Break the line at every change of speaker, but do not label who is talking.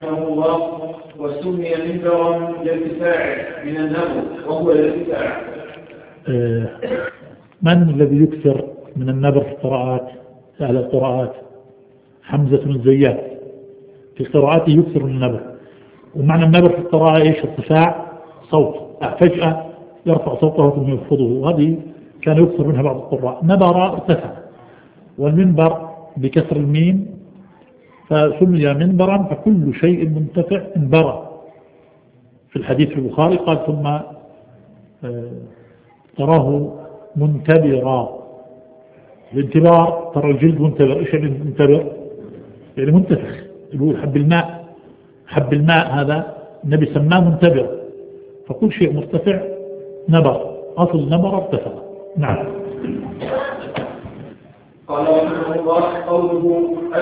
الله وسمي منبرا لارتفاع من النبر وهو الارتفاع.
من الذي يكثر من النبر في القراءات؟ أهل القراءات حمزة بن الزيات في قراءاته يكثر من النبر. ومعنى النبر في القراءة إيش؟ ارتفاع صوت، فجأة يرفع صوته ثم يخفضه، وهذه كان يكثر منها بعض القراء. نبر ارتفع، والمنبر بكسر الميم فسمي منبرا فكل شيء منتفع انبر. في الحديث في البخاري قال ثم تراه منتبرا. الانتبار ترى الجلد منتبر. ايش يعني منتبر؟ يعني منتفخ. يقول حب الماء هذا النبي سماه منتبر، فكل شيء مرتفع نبر، أصل نبر ارتفع. نعم.
قال رحمه الله قوله